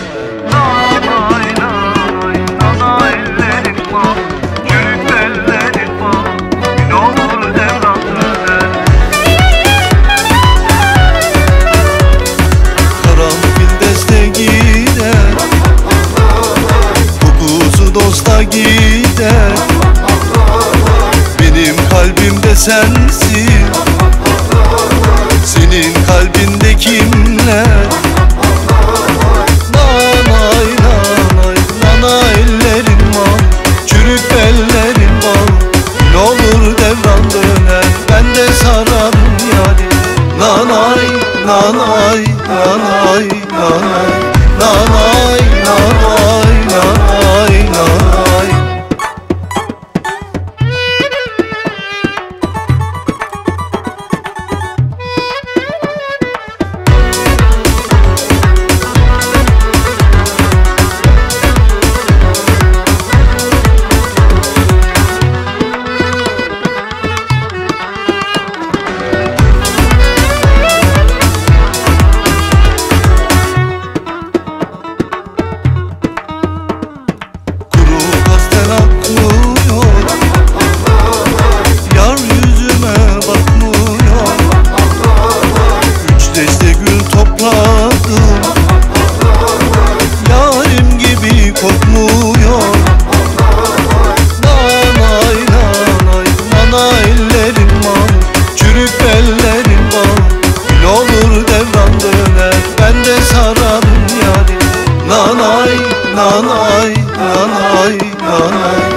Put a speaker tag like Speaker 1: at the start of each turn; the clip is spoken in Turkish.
Speaker 1: Nanay nanay nana ellerin bal, çürük ellerin bal, gün olur devran döner.
Speaker 2: Karanfil deste gider, kokusu dosta gider. Benim kalbimde sensin, senin kalbinde kimler? Nanay nanay nana ellerin bal, çürük ellerin bal, ne olur devran döner, ben de sararım yani. Nanay nanay nanay nanay nanay nanay nanay nanay. Yarim gibi kokmuyor. Nanay nanay nana ellerin bal, çürük ellerin bal, ne olur devran döner, ben de sararım yani. Nanay nanay nanay nanay.